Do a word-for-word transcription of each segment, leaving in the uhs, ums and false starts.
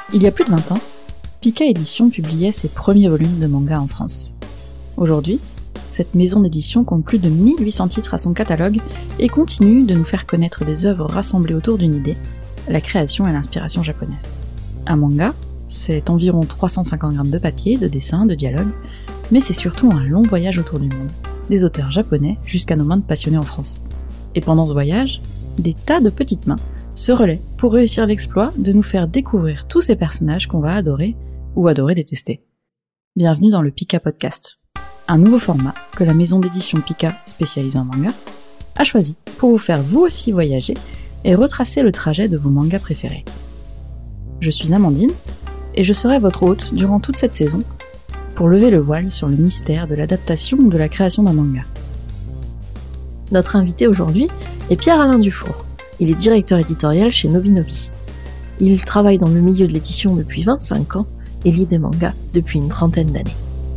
Il y a plus de vingt ans, Pika Édition publiait ses premiers volumes de manga en France. Aujourd'hui, cette maison d'édition compte plus de mille huit cents titres à son catalogue et continue de nous faire connaître des œuvres rassemblées autour d'une idée, la création et l'inspiration japonaise. Un manga, c'est environ trois cent cinquante grammes de papier, de dessins, de dialogues, mais c'est surtout un long voyage autour du monde, des auteurs japonais jusqu'à nos mains de passionnés en France. Et pendant ce voyage, des tas de petites mains se relaient pour réussir l'exploit de nous faire découvrir tous ces personnages qu'on va adorer ou adorer détester. Bienvenue dans le Pika Podcast, un nouveau format que la maison d'édition Pika, spécialisée en manga, a choisi pour vous faire vous aussi voyager et retracer le trajet de vos mangas préférés. Je suis Amandine, et je serai votre hôte durant toute cette saison pour lever le voile sur le mystère de l'adaptation ou de la création d'un manga. Notre invité aujourd'hui est Pierre-Alain Dufour. Il est directeur éditorial chez Nobinobi. Il travaille dans le milieu de l'édition depuis vingt-cinq ans et lit des mangas depuis une trentaine d'années.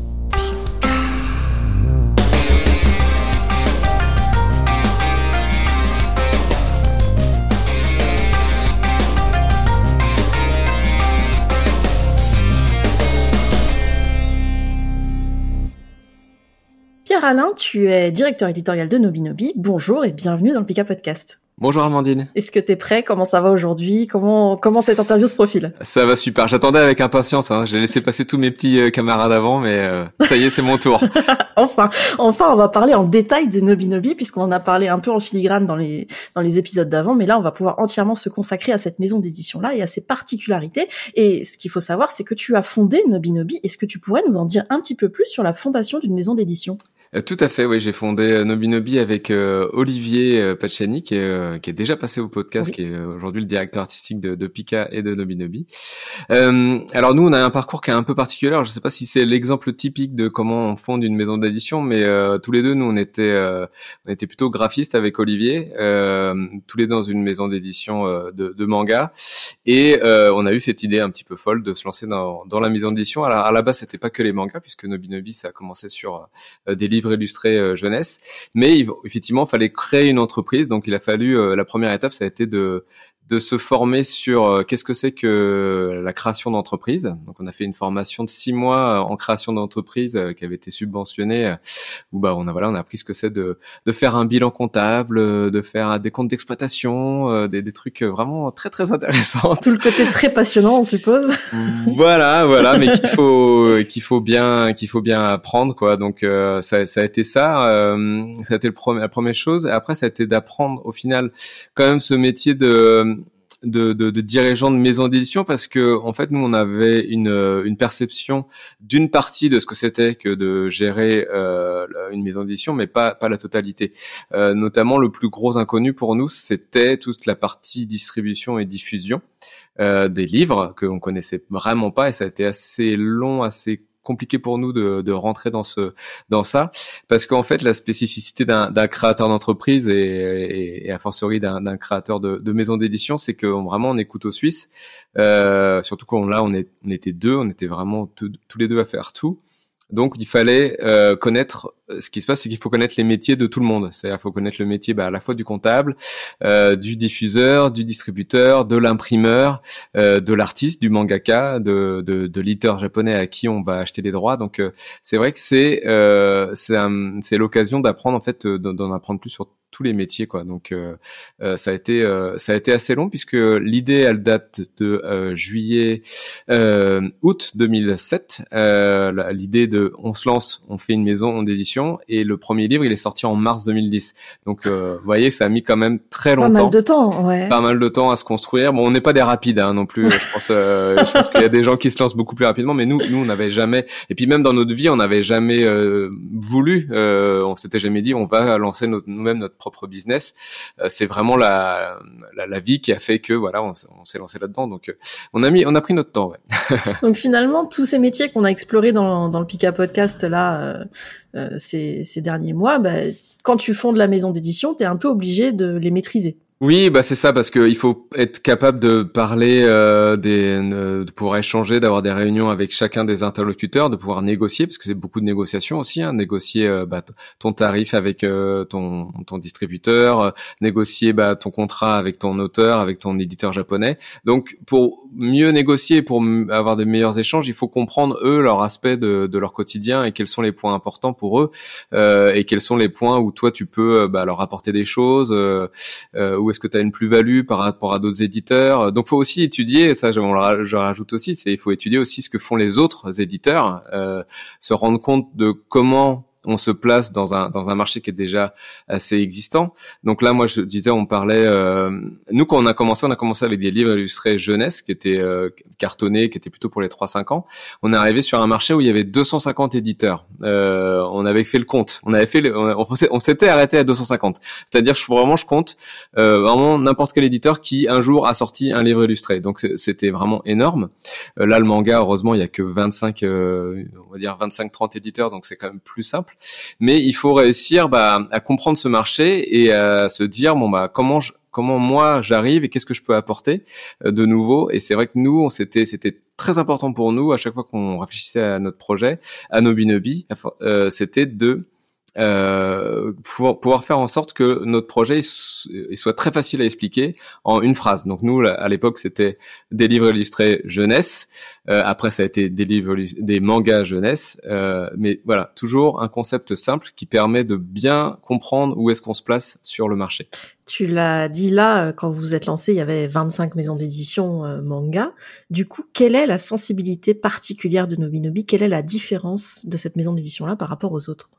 Pierre-Alain, tu es directeur éditorial de Nobinobi. Bonjour et bienvenue dans le Pika Podcast. Bonjour Amandine. Est-ce que t'es prêt? Comment ça va aujourd'hui? Comment comment cette interview se profile? Ça va super. J'attendais avec impatience. Hein. J'ai laissé passer tous mes petits euh, camarades avant, mais euh, ça y est, c'est mon tour. enfin, enfin, on va parler en détail de Nobinobi puisqu'on en a parlé un peu en filigrane dans les dans les épisodes d'avant, mais là, on va pouvoir entièrement se consacrer à cette maison d'édition-là et à ses particularités. Et ce qu'il faut savoir, c'est que tu as fondé Nobinobi. Est-ce que tu pourrais nous en dire un petit peu plus sur la fondation d'une maison d'édition? Euh, tout à fait, oui, j'ai fondé euh, Nobinobi avec euh, Olivier euh, Pacciani, qui est, euh, qui est déjà passé au podcast, oui. Qui est euh, aujourd'hui le directeur artistique de, de Pika et de Nobinobi. Euh, alors nous, on a un parcours qui est un peu particulier. Alors, je ne sais pas si c'est l'exemple typique de comment on fonde une maison d'édition, mais euh, tous les deux, nous, on était, euh, on était plutôt graphistes avec Olivier, euh, tous les deux dans une maison d'édition euh, de, de manga, et euh, on a eu cette idée un petit peu folle de se lancer dans, dans la maison d'édition. Alors, à la base, c'était pas que les mangas, puisque Nobinobi, ça a commencé sur euh, des livres illustrés euh, jeunesse, mais il, effectivement, il fallait créer une entreprise, donc il a fallu, euh, la première étape, ça a été de de se former sur euh, qu'est-ce que c'est que la création d'entreprise. Donc on a fait une formation de six mois en création d'entreprise euh, qui avait été subventionnée, euh, où bah on a voilà on a appris ce que c'est de de faire un bilan comptable, euh, de faire des comptes d'exploitation, euh, des des trucs vraiment très très intéressants. Tout le côté très passionnant, on suppose. voilà voilà, mais qu'il faut qu'il faut bien qu'il faut bien apprendre quoi. Donc euh, ça ça a été ça, euh, ça a été le premier, la première chose. Et après ça a été d'apprendre au final quand même ce métier de De, de, de dirigeants de maison d'édition, parce que en fait nous on avait une une perception d'une partie de ce que c'était que de gérer euh, une maison d'édition, mais pas pas la totalité. Euh, notamment le plus gros inconnu pour nous, c'était toute la partie distribution et diffusion euh, des livres que on connaissait vraiment pas, et ça a été assez long, assez compliqué pour nous de, de rentrer dans ce dans ça, parce qu'en fait la spécificité d'un, d'un créateur d'entreprise et, et, et a fortiori d'un, d'un créateur de, de maison d'édition, c'est que on, vraiment on est couteau suisse, euh, surtout quand là on est on était deux, on était vraiment tout, tous les deux à faire tout. Donc il fallait euh, connaître, ce qui se passe, c'est qu'il faut connaître les métiers de tout le monde. C'est-à-dire qu'il faut connaître le métier bah, à la fois du comptable, euh, du diffuseur, du distributeur, de l'imprimeur, euh, de l'artiste, du mangaka, de, de, de l'éditeur japonais à qui on va acheter les droits. Donc euh, c'est vrai que c'est euh, c'est, un, c'est l'occasion d'apprendre en fait, d'en apprendre plus sur tous les métiers quoi. Donc euh, euh, ça a été euh, ça a été assez long, puisque l'idée elle date de euh, juillet euh, août deux mille sept. Euh, l'idée de on se lance, on fait une maison d'édition, et le premier livre il est sorti en mars deux mille dix. Donc euh, vous voyez, ça a mis quand même très longtemps. Pas mal de temps, ouais. Pas mal de temps à se construire. Bon, on n'est pas des rapides hein, non plus. Je pense euh, je pense qu'il y a des gens qui se lancent beaucoup plus rapidement, mais nous nous on n'avait jamais, et puis même dans notre vie on n'avait jamais euh, voulu, euh, on s'était jamais dit on va lancer notre, nous-mêmes notre propre business. Euh, c'est vraiment la, la la vie qui a fait que voilà on, on s'est lancé là-dedans. Donc euh, on a mis on a pris notre temps. Ouais. Donc finalement tous ces métiers qu'on a explorés dans dans le Pika Podcast là euh, euh, ces ces derniers mois, bah, quand tu fondes la maison d'édition, t'es un peu obligé de les maîtriser. Oui, bah c'est ça, parce que il faut être capable de parler, euh, des, de pouvoir échanger, d'avoir des réunions avec chacun des interlocuteurs, de pouvoir négocier, parce que c'est beaucoup de négociations aussi, hein, négocier euh, bah, t- ton tarif avec euh, ton ton distributeur, euh, négocier bah, ton contrat avec ton auteur, avec ton éditeur japonais. Donc pour mieux négocier, pour m- avoir des meilleurs échanges, il faut comprendre eux leur aspect de, de leur quotidien et quels sont les points importants pour eux, euh, et quels sont les points où toi tu peux euh, bah, leur apporter des choses. Euh, euh, où est-ce que tu as une plus-value par rapport à d'autres éditeurs. Donc, faut aussi étudier, et ça, je, on le- je rajoute aussi, c'est il faut étudier aussi ce que font les autres éditeurs, euh, se rendre compte de comment on se place dans un dans un marché qui est déjà assez existant. Donc là, moi, je disais, on parlait. Euh, nous, quand on a commencé, on a commencé avec des livres illustrés jeunesse qui étaient euh, cartonnés, qui étaient plutôt pour les trois cinq ans. On est arrivé sur un marché où il y avait deux cent cinquante éditeurs. Euh, on avait fait le compte. On avait fait. Le, on, on s'est- on s'était arrêté à deux cent cinquante. C'est-à-dire, je, vraiment, je compte euh, vraiment n'importe quel éditeur qui un jour a sorti un livre illustré. Donc c'était vraiment énorme. Euh, là, le manga, heureusement, il y a que vingt-cinq, euh, on va dire vingt-cinq trente éditeurs, donc c'est quand même plus simple. Mais il faut réussir bah, à comprendre ce marché et à se dire bon bah comment je, comment moi j'arrive et qu'est-ce que je peux apporter euh, de nouveau. Et c'est vrai que nous, on s'était, c'était très important pour nous à chaque fois qu'on réfléchissait à notre projet, à Nobinobi, euh, c'était de euh, pouvoir, pouvoir faire en sorte que notre projet il, il soit très facile à expliquer en une phrase. Donc nous, à l'époque, c'était des livres illustrés jeunesse. Euh, après, ça a été des livres, des mangas jeunesse. Euh, mais voilà, toujours un concept simple qui permet de bien comprendre où est-ce qu'on se place sur le marché. Tu l'as dit là, quand vous vous êtes lancé, il y avait vingt-cinq maisons d'édition euh, manga. Du coup, quelle est la sensibilité particulière de Nobinobi? Quelle est la différence de cette maison d'édition-là par rapport aux autres?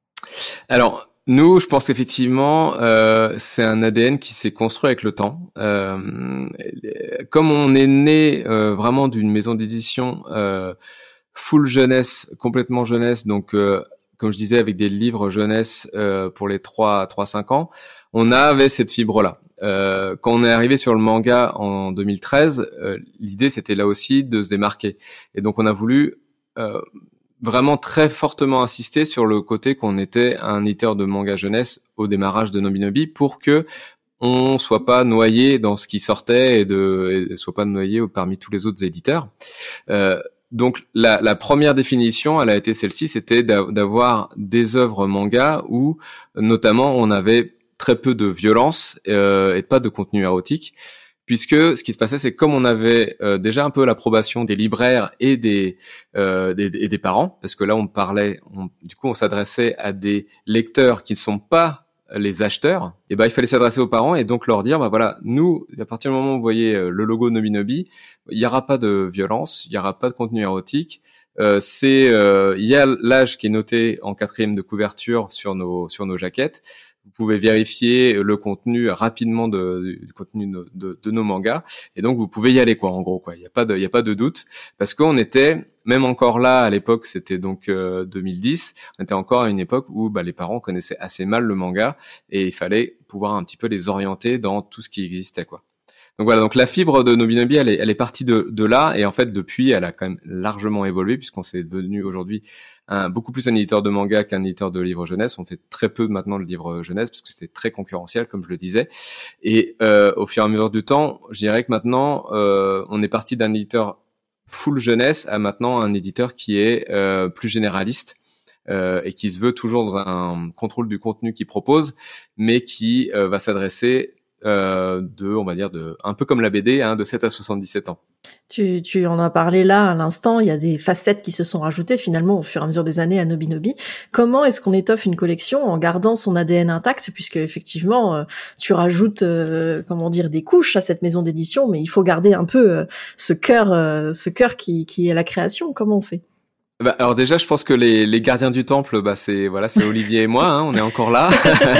Alors, nous, je pense qu'effectivement, euh, c'est un A D N qui s'est construit avec le temps. Euh, comme on est né euh, vraiment d'une maison d'édition euh, full jeunesse, complètement jeunesse, donc euh, comme je disais, avec des livres jeunesse euh, pour les trois à cinq ans, on avait cette fibre-là. Euh, quand on est arrivé sur le manga en deux mille treize, euh, l'idée c'était là aussi de se démarquer. Et donc on a voulu euh, vraiment très fortement insister sur le côté qu'on était un éditeur de manga jeunesse au démarrage de Nobinobi pour que on soit pas noyé dans ce qui sortait et de et soit pas noyé parmi tous les autres éditeurs. Euh, donc la, la première définition, elle a été celle-ci, c'était d'avoir des œuvres manga où notamment on avait très peu de violence euh, et pas de contenu érotique. Puisque ce qui se passait, c'est comme on avait euh, déjà un peu l'approbation des libraires et des, euh, des et des parents, parce que là on parlait, on, du coup on s'adressait à des lecteurs qui ne sont pas les acheteurs. Et ben il fallait s'adresser aux parents et donc leur dire bah voilà, nous à partir du moment où vous voyez le logo Nobinobi, il y aura pas de violence, il y aura pas de contenu érotique. Euh, c'est euh, il y a l'âge qui est noté en quatrième de couverture sur nos sur nos jaquettes. Vous pouvez vérifier le contenu rapidement de, du contenu de, de, de nos mangas et donc vous pouvez y aller quoi en gros quoi. Il y a pas de il y a pas de doute parce qu'on était même encore là à l'époque, c'était donc euh, deux mille dix, on était encore à une époque où bah, les parents connaissaient assez mal le manga et il fallait pouvoir un petit peu les orienter dans tout ce qui existait quoi. Donc voilà, donc la fibre de Nobinobi, elle est, elle est partie de, de là et en fait depuis, elle a quand même largement évolué puisqu'on s'est devenu aujourd'hui un, beaucoup plus un éditeur de manga qu'un éditeur de livres jeunesse. On fait très peu maintenant de livres jeunesse parce que c'était très concurrentiel, comme je le disais. Et euh, au fur et à mesure du temps, je dirais que maintenant, euh, on est parti d'un éditeur full jeunesse à maintenant un éditeur qui est euh, plus généraliste. Euh, et qui se veut toujours dans un contrôle du contenu qu'il propose, mais qui euh, va s'adresser Euh, de, on va dire, de, un peu comme la B D, hein, de sept à soixante-dix-sept ans. Tu, tu en as parlé là à l'instant, il y a des facettes qui se sont rajoutées finalement au fur et à mesure des années à Nobinobi. Comment est-ce qu'on étoffe une collection en gardant son A D N intact, puisque effectivement euh, tu rajoutes, euh, comment dire, des couches à cette maison d'édition, mais il faut garder un peu euh, ce cœur, euh, ce cœur qui, qui est la création. Comment on fait? Bah, alors déjà, je pense que les, les gardiens du temple, bah c'est voilà, c'est Olivier et moi, hein, on est encore là.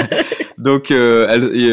Donc euh,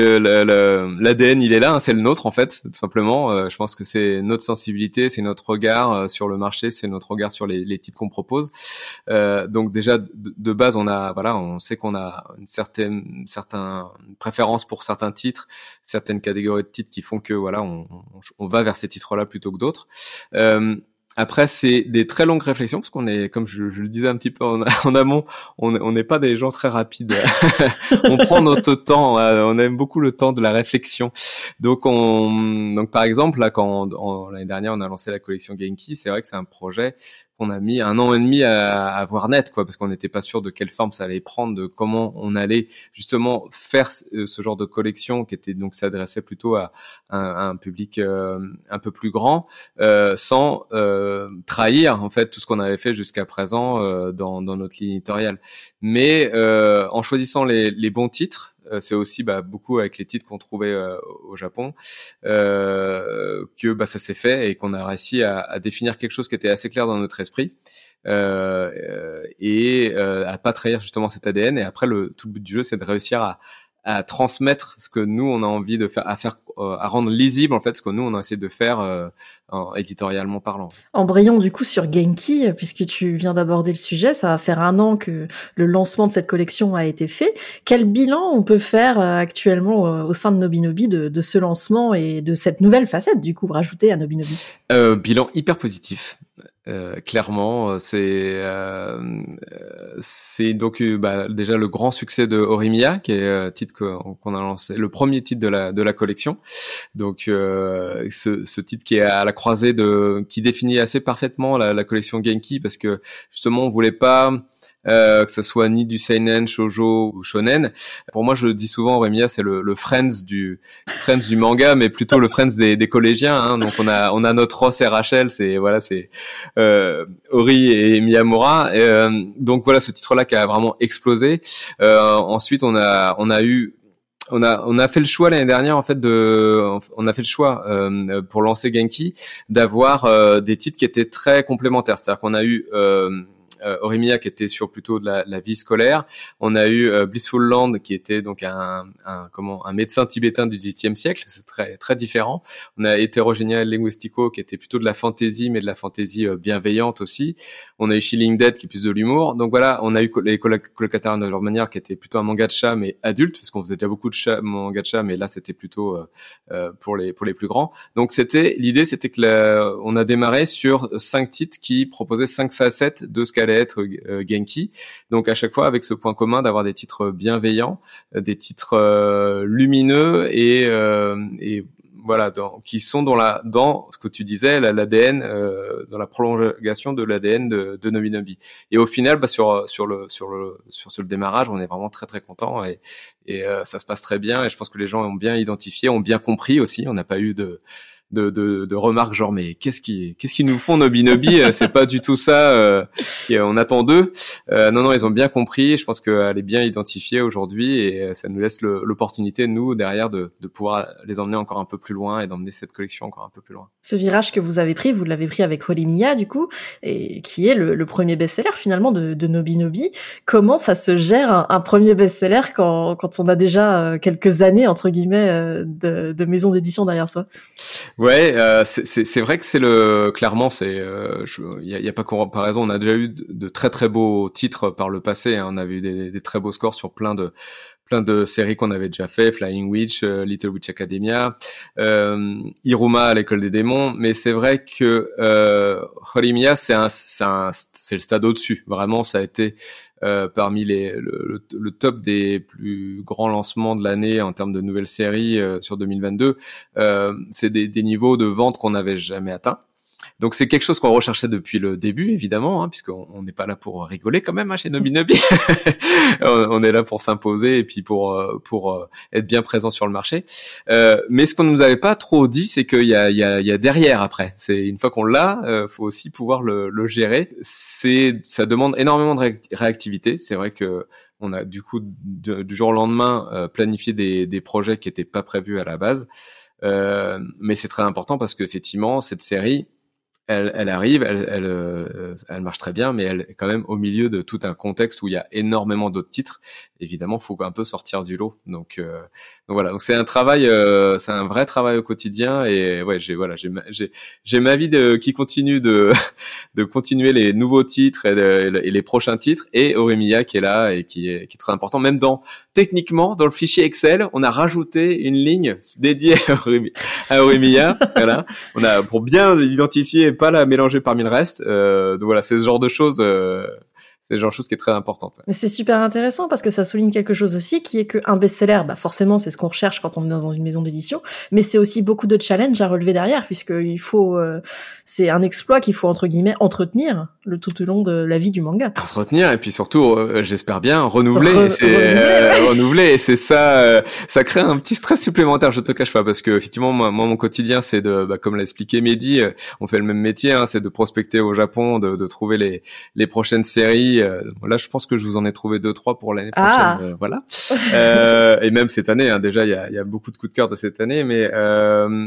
euh, l'A D N, il est là, hein, c'est le nôtre en fait, tout simplement. Euh, je pense que c'est notre sensibilité, c'est notre regard euh, sur le marché, c'est notre regard sur les, les titres qu'on propose. Euh, donc déjà de, de base, on a voilà, on sait qu'on a une certaine, certaine préférence pour certains titres, certaines catégories de titres qui font que voilà, on, on, on va vers ces titres-là plutôt que d'autres. Euh, Après, c'est des très longues réflexions parce qu'on est, comme je, je le disais un petit peu en, en amont, on on n'est pas des gens très rapides. On prend notre temps. On aime beaucoup le temps de la réflexion. Donc, on, donc par exemple, là, quand en, l'année dernière, on a lancé la collection Genki, c'est vrai que c'est un projet qu'on a mis un an et demi à, à voir naître, quoi, parce qu'on n'était pas sûr de quelle forme ça allait prendre, de comment on allait justement faire ce, ce genre de collection qui était donc s'adressait plutôt à, à, à un public euh, un peu plus grand, euh, sans euh, trahir en fait tout ce qu'on avait fait jusqu'à présent euh, dans, dans notre ligne éditoriale. Mais euh, en choisissant les, les bons titres. C'est aussi bah, beaucoup avec les titres qu'on trouvait euh, au Japon euh, que bah, ça s'est fait et qu'on a réussi à, à définir quelque chose qui était assez clair dans notre esprit euh, et euh, à pas trahir justement cet A D N. Et après, le tout le but du jeu, c'est de réussir à, à transmettre ce que nous on a envie de faire, à faire, à rendre lisible en fait ce que nous on a essayé de faire euh, en, éditorialement parlant. Embrayons du coup sur Genki, puisque tu viens d'aborder le sujet, ça va faire un an que le lancement de cette collection a été fait. Quel bilan on peut faire actuellement au sein de Nobinobi de, de ce lancement et de cette nouvelle facette du coup rajoutée à Nobinobi? euh, Bilan hyper positif. Euh, clairement, c'est euh, c'est donc bah, déjà le grand succès de Horimiya, qui est euh, titre qu'on, qu'on a lancé, le premier titre de la de la collection. Donc euh, ce, ce titre qui est à la croisée de, qui définit assez parfaitement la, la collection Genki, parce que justement on voulait pas Euh, que ça soit ni du seinen, shoujo ou shonen. Pour moi, je dis souvent, Horimiya, c'est le, le Friends du Friends du manga, mais plutôt le Friends des, des collégiens. Hein. Donc on a on a notre Ross et Rachel, c'est voilà, c'est euh, Ori et Miyamura. Et, euh, donc voilà, ce titre-là qui a vraiment explosé. Euh, ensuite, on a on a eu On a on a fait le choix l'année dernière en fait de on a fait le choix euh, pour lancer Genki d'avoir euh, des titres qui étaient très complémentaires. C'est-à-dire qu'on a eu euh, Euh, Horimiya qui était sur plutôt de la, la vie scolaire. On a eu euh, Blissful Land qui était donc un, un comment un médecin tibétain du dix-septième siècle. C'est très très différent. On a Heterogenia Linguistico qui était plutôt de la fantaisie, mais de la fantaisie euh, bienveillante aussi. On a eu Chilling Dead qui est plus de l'humour. Donc voilà, on a eu les colocataires de leur manière qui était plutôt un manga de chat mais adulte, parce qu'on faisait déjà beaucoup de chat, manga de chat, mais là c'était plutôt euh, euh, pour les pour les plus grands. Donc c'était l'idée, c'était que la, on a démarré sur cinq titres qui proposaient cinq facettes de ce qu'allait être euh, Genki. Donc à chaque fois avec ce point commun d'avoir des titres bienveillants, euh, des titres euh, lumineux et, euh, et voilà, dans, qui sont dans la dans ce que tu disais, l'A D N, euh, dans la prolongation de l'A D N de, de Nobinobi. Et au final, bah, sur sur le sur le sur ce démarrage, on est vraiment très très content et et euh, ça se passe très bien. Et je pense que les gens ont bien identifié, ont bien compris aussi. On n'a pas eu de De, de, de remarques genre mais qu'est-ce qui qu'est-ce qu'ils nous font Nobinobi, c'est pas du tout ça euh, on attend d'eux. Euh, non non, ils ont bien compris. Je pense qu'elle est bien identifiée aujourd'hui et ça nous laisse le, l'opportunité nous derrière de, de pouvoir les emmener encore un peu plus loin et d'emmener cette collection encore un peu plus loin. Ce virage que vous avez pris, vous l'avez pris avec Horimiya du coup, et qui est le, le premier best-seller finalement de, de Nobinobi. Comment ça se gère un, un premier best-seller quand quand on a déjà quelques années entre guillemets de, de maison d'édition derrière soi? Ouais, euh, c'est, c'est, c'est vrai que c'est le clairement c'est il y a, y a pas comparaison. On a déjà eu de, de très très beaux titres par le passé. Hein. On avait eu des, des très beaux scores sur plein de plein de séries qu'on avait déjà fait, Flying Witch, euh, Little Witch Academia, euh, Iruma à l'école des démons. Mais c'est vrai que euh, Horimiya c'est un c'est un c'est le stade au-dessus. Vraiment, ça a été Euh, parmi les le, le top des plus grands lancements de l'année en termes de nouvelles séries euh, sur deux mille vingt-deux. Euh, c'est des, des niveaux de vente qu'on n'avait jamais atteints. Donc c'est quelque chose qu'on recherchait depuis le début, évidemment, hein, puisqu'on on n'est pas là pour rigoler quand même hein, chez Nobinobi. on, on est là pour s'imposer et puis pour pour être bien présent sur le marché. Euh, mais ce qu'on nous avait pas trop dit, c'est qu'il y a il y a il y a derrière après. C'est une fois qu'on l'a, euh, faut aussi pouvoir le, le gérer. C'est ça demande énormément de réactivité. C'est vrai que on a du coup de, du jour au lendemain euh, planifié des des projets qui étaient pas prévus à la base. Euh, mais c'est très important parce qu'effectivement cette série Elle, elle arrive, elle, elle, euh, elle marche très bien, mais elle est quand même au milieu de tout un contexte où il y a énormément d'autres titres. Évidemment, faut un peu sortir du lot. Donc, euh, donc voilà. Donc c'est un travail, euh, c'est un vrai travail au quotidien. Et ouais, j'ai voilà, j'ai j'ai j'ai ma vie de qui continue de de continuer les nouveaux titres et, de, et les prochains titres. Et Horimiya qui est là et qui est qui est très important. Même dans techniquement dans le fichier Excel, on a rajouté une ligne dédiée à Horimiya. Voilà. On a pour bien identifier pas la mélanger parmi le reste. Euh, donc voilà, c'est ce genre de choses. Euh, C'est le genre de chose qui est très importante. Ouais. Mais c'est super intéressant parce que ça souligne quelque chose aussi, qui est qu'un best-seller, bah forcément, c'est ce qu'on recherche quand on est dans une maison d'édition, mais c'est aussi beaucoup de challenges à relever derrière, puisqu'il faut, euh, c'est un exploit qu'il faut entre guillemets entretenir le tout au long de la vie du manga. Entretenir et puis surtout, euh, j'espère bien renouveler. Re- et c'est renouveler, euh, ouais. renouveler et c'est ça, euh, ça crée un petit stress supplémentaire. Je te cache pas parce que effectivement, moi, moi mon quotidien, c'est de, bah, comme l'a expliqué Mehdi, euh, on fait le même métier, hein, c'est de prospecter au Japon, de, de trouver les les prochaines séries. Euh, là, je Je pense que je vous en ai trouvé deux trois pour l'année prochaine, Ah. euh, voilà. Euh, et même cette année, hein, déjà il y a, il y a beaucoup de coups de cœur de cette année, mais euh,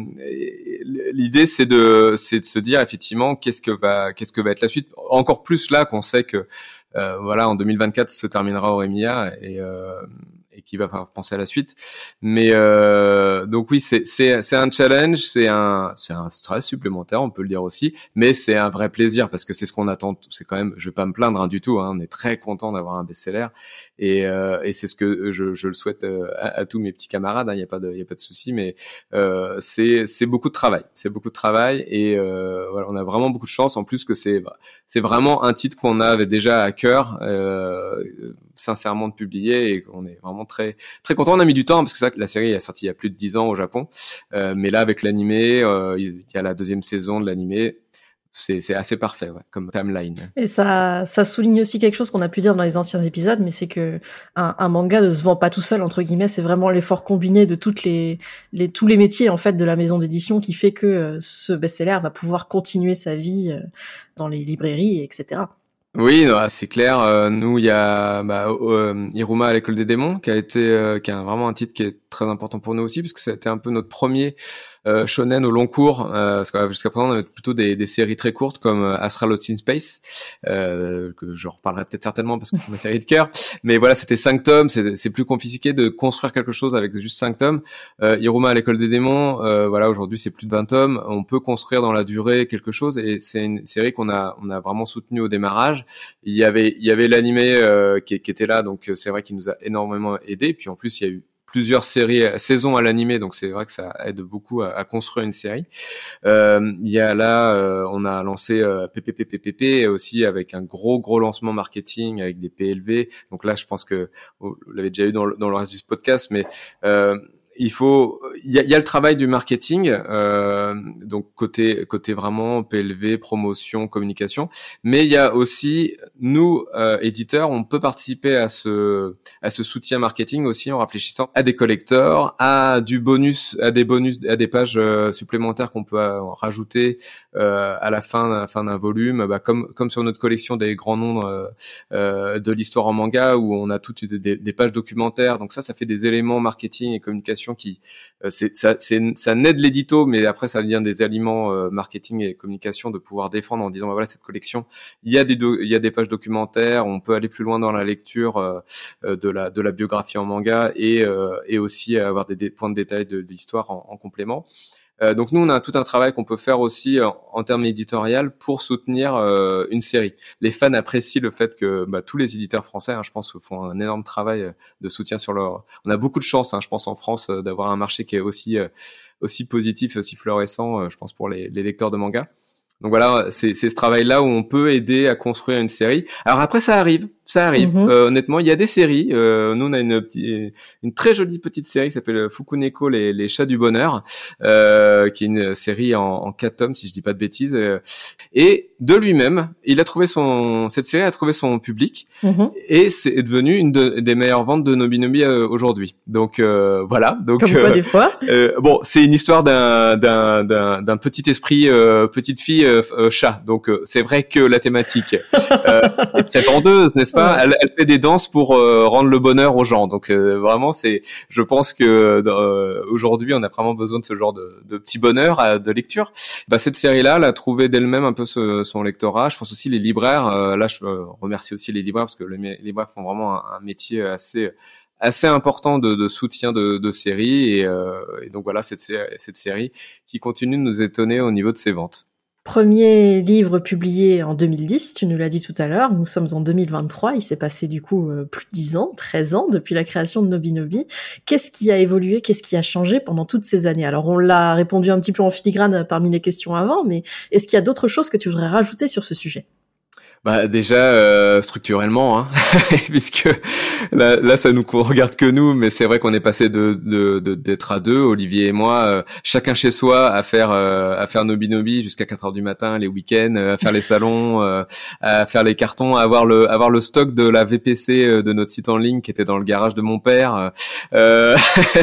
l'idée c'est de c'est de se dire effectivement qu'est-ce que va qu'est-ce que va être la suite. Encore plus là qu'on sait que euh, voilà en deux mille vingt-quatre se terminera Oremiya et euh, et qui va falloir penser à la suite. Mais euh, donc oui, c'est c'est c'est un challenge, c'est un c'est un stress supplémentaire, on peut le dire aussi, mais c'est un vrai plaisir parce que c'est ce qu'on attend. C'est quand même, je vais pas me plaindre hein, du tout. Hein, on est très content d'avoir un best-seller et euh, et c'est ce que je je le souhaite euh, à, à tous mes petits camarades. Il hein, y a pas de il y a pas de souci, mais euh, c'est c'est beaucoup de travail, c'est beaucoup de travail et euh, voilà, on a vraiment beaucoup de chance en plus que c'est c'est vraiment un titre qu'on avait déjà à cœur, euh, sincèrement de publier et qu'on est vraiment très très content. On a mis du temps parce que ça, la série est sortie il y a plus de dix ans au Japon, euh, mais là avec l'animé, euh, il y a la deuxième saison de l'animé. C'est, c'est assez parfait, ouais, comme timeline. Et ça, ça souligne aussi quelque chose qu'on a pu dire dans les anciens épisodes, mais c'est que un, un manga ne se vend pas tout seul entre guillemets. C'est vraiment l'effort combiné de toutes les, les tous les métiers en fait de la maison d'édition qui fait que euh, ce best-seller va pouvoir continuer sa vie euh, dans les librairies, et cetera. Oui, non, c'est clair. Euh, nous, il y a bah, euh, Hiruma à l'école des démons, qui a été, euh, qui a vraiment un titre qui est très important pour nous aussi, parce que ça a été un peu notre premier euh, shonen au long cours. Euh, parce que jusqu'à présent, on avait plutôt des, des séries très courtes comme euh, Astral Lost in Space, euh, que je reparlerai peut-être certainement parce que c'est ma série de cœur. Mais voilà, c'était cinq tomes. C'est, c'est plus compliqué de construire quelque chose avec juste cinq tomes. Euh, Hiruma à l'école des démons, euh, voilà, aujourd'hui c'est plus de vingt tomes. On peut construire dans la durée quelque chose, et c'est une série qu'on a, on a vraiment soutenue au démarrage. Il y avait, il y avait l'animé euh, qui, qui était là, donc c'est vrai qu'il nous a énormément aidé. Puis en plus, il y a eu plusieurs séries, saisons à l'animé, donc c'est vrai que ça aide beaucoup à, à construire une série. Euh, il y a là, euh, on a lancé euh, P P P P P P aussi avec un gros gros lancement marketing avec des P L V. Donc là, je pense que vous l'avez déjà eu dans le, dans le reste du podcast, mais euh, il faut, il y a, il y a le travail du marketing, euh, donc côté côté vraiment P L V, promotion, communication, mais il y a aussi nous euh, éditeurs, on peut participer à ce à ce soutien marketing aussi en réfléchissant à des collecteurs, à du bonus, à des bonus, à des pages euh, supplémentaires qu'on peut euh, rajouter euh, à la fin à la fin d'un volume, bah, comme comme sur notre collection des grands noms euh, euh, de l'histoire en manga où on a toutes des, des pages documentaires. Donc ça, ça fait des éléments marketing et communication qui euh, c'est ça c'est ça n'aide l'édito, mais après ça devient des aliments euh, marketing et communication de pouvoir défendre en disant bah, voilà, cette collection, il y a des do- il y a des pages documentaires, on peut aller plus loin dans la lecture euh, de la de la biographie en manga et euh, et aussi avoir des, des points de détail de, de l'histoire en, en complément. Euh, donc nous, on a tout un travail qu'on peut faire aussi en, en termes éditorial pour soutenir euh, une série. Les fans apprécient le fait que bah, tous les éditeurs français, hein, je pense, font un énorme travail de soutien sur leur. On a beaucoup de chance, hein, je pense, en France, d'avoir un marché qui est aussi euh, aussi positif, aussi florissant, euh, je pense, pour les, les lecteurs de manga. Donc voilà, c'est, c'est ce travail-là où on peut aider à construire une série. Alors après, ça arrive, ça arrive. Mm-hmm. Euh, honnêtement, il y a des séries. Euh, nous, on a une, une très jolie petite série qui s'appelle Fukuneko, les, les chats du bonheur, euh, qui est une série en, en quatre tomes, si je dis pas de bêtises. Et de lui-même, il a trouvé son, cette série a trouvé son public, mm-hmm. et c'est devenu une de, des meilleures ventes de Nobinobi euh, aujourd'hui. Donc euh, voilà. Donc comme quoi euh, des fois. Euh, bon, c'est une histoire d'un, d'un, d'un, d'un petit esprit, euh, petite fille. Euh, euh, chat, donc euh, c'est vrai que la thématique euh, est très vendeuse, n'est-ce pas? Ouais. Elle, elle fait des danses pour euh, rendre le bonheur aux gens, donc euh, vraiment c'est, je pense que euh, aujourd'hui on a vraiment besoin de ce genre de, de petit bonheur à, de lecture. Bah cette série-là, elle a trouvé d'elle-même un peu ce, son lectorat. Je pense aussi les libraires. Euh, là, je euh, remercie aussi les libraires parce que les libraires font vraiment un, un métier assez assez important de, de soutien de, de séries et, euh, et donc voilà cette, cette série qui continue de nous étonner au niveau de ses ventes. Premier livre publié en deux mille dix, tu nous l'as dit tout à l'heure, nous sommes en deux mille vingt-trois, il s'est passé du coup euh, plus de dix ans, treize ans depuis la création de Nobinobi. Qu'est-ce qui a évolué, qu'est-ce qui a changé pendant toutes ces années? Alors on l'a répondu un petit peu en filigrane parmi les questions avant, mais est-ce qu'il y a d'autres choses que tu voudrais rajouter sur ce sujet? Bah déjà euh, structurellement, hein, puisque là, là ça nous regarde que nous, mais c'est vrai qu'on est passé de, de, de d'être à deux, Olivier et moi, euh, chacun chez soi, à faire euh, à faire Nobinobi jusqu'à quatre heures du matin, les week-ends, euh, à faire les salons, euh, à faire les cartons, à avoir le avoir le stock de la V P C de notre site en ligne qui était dans le garage de mon père, euh,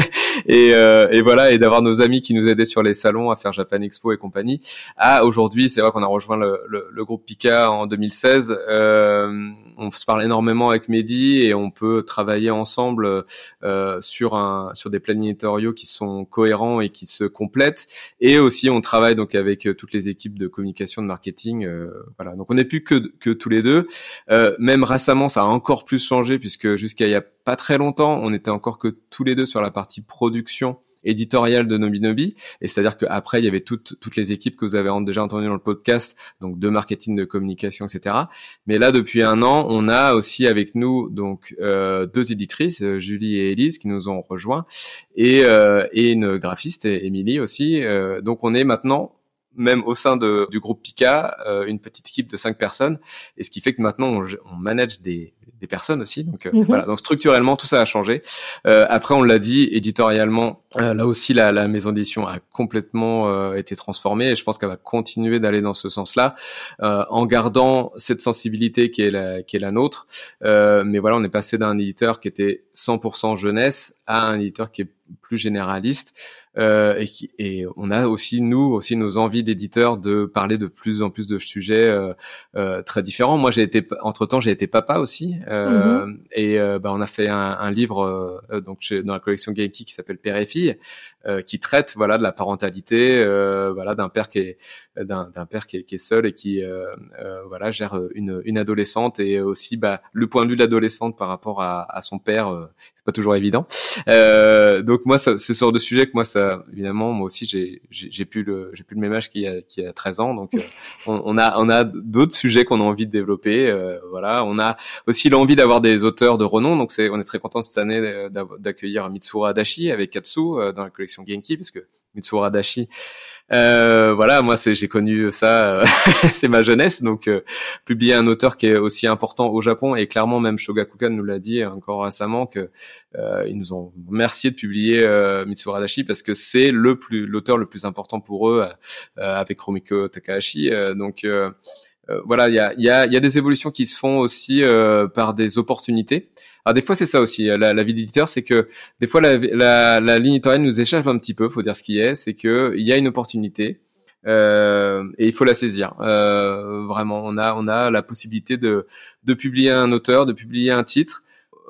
et, euh, et voilà, et d'avoir nos amis qui nous aidaient sur les salons à faire Japan Expo et compagnie. À aujourd'hui, c'est vrai qu'on a rejoint le, le, le groupe Pika en deux mille seize. Euh, on se parle énormément avec Mehdi et on peut travailler ensemble euh, sur un sur des plans éditoriaux qui sont cohérents et qui se complètent. Et aussi, on travaille donc avec toutes les équipes de communication, de marketing. Euh, voilà, donc on n'est plus que que tous les deux. Euh, même récemment, ça a encore plus changé puisque jusqu'à il y a pas très longtemps, on était encore que tous les deux sur la partie production éditoriale de Nobinobi, et c'est-à-dire qu'après il y avait toutes toutes les équipes que vous avez déjà entendues dans le podcast, donc de marketing, de communication, et cetera. Mais là, depuis un an, on a aussi avec nous donc euh, deux éditrices, Julie et Élise, qui nous ont rejoints, et euh, et une graphiste, Émilie aussi. Euh, donc on est maintenant, même au sein de, du groupe Pika, euh, une petite équipe de cinq personnes, et ce qui fait que maintenant on, on manage des, des personnes aussi. Donc euh, mm-hmm. voilà, donc structurellement tout ça a changé. Euh, après on l'a dit, éditorialement, euh, là aussi la, la maison d'édition a complètement euh, été transformée, et je pense qu'elle va continuer d'aller dans ce sens-là, euh, en gardant cette sensibilité qui est la, qui est la nôtre. Euh, mais voilà, on est passé d'un éditeur qui était cent pour cent jeunesse à un éditeur qui est plus généraliste. Euh, et, qui, et on a aussi nous aussi nos envies d'éditeurs de parler de plus en plus de sujets euh, euh, très différents. Moi j'ai été entre temps j'ai été papa aussi euh, mm-hmm. et euh, bah on a fait un, un livre euh, donc chez, dans la collection Genki qui s'appelle Père et fille, euh, qui traite voilà de la parentalité, euh, voilà d'un père qui est d'un, d'un père qui est, qui est seul et qui euh, euh, voilà gère une, une adolescente, et aussi bah le point de vue de l'adolescente par rapport à, à son père. Euh, c'est pas toujours évident. Euh, donc moi ça, c'est ce genre de sujet que moi ça évidemment, moi aussi, j'ai, j'ai, j'ai plus le, j'ai plus le même âge qu'il y a, qu'il y a treize ans. Donc, euh, on, on a, on a d'autres sujets qu'on a envie de développer. Euh, voilà. On a aussi l'envie d'avoir des auteurs de renom. Donc, c'est, on est très content cette année d'accueillir Mitsuru Adachi avec Katsu euh, dans la collection Genki, parce que Mitsuru Adachi, Euh, voilà, moi c'est j'ai connu ça, euh, c'est ma jeunesse, donc euh, publier un auteur qui est aussi important au Japon, et clairement même Shogakukan nous l'a dit encore récemment que euh, ils nous ont remercié de publier euh, Mitsuru Adachi parce que c'est le plus l'auteur le plus important pour eux euh, avec Rumiko Takahashi. Euh, donc euh, euh, voilà, il y a il y a il y a des évolutions qui se font aussi euh, par des opportunités. Alors des fois c'est ça aussi, la, la vie d'éditeur, c'est que des fois la, la, la ligne éditoriale nous échappe un petit peu, faut dire ce qui est, c'est que il y a une opportunité euh, et il faut la saisir. Euh, vraiment, on a on a la possibilité de de publier un auteur, de publier un titre. Euh,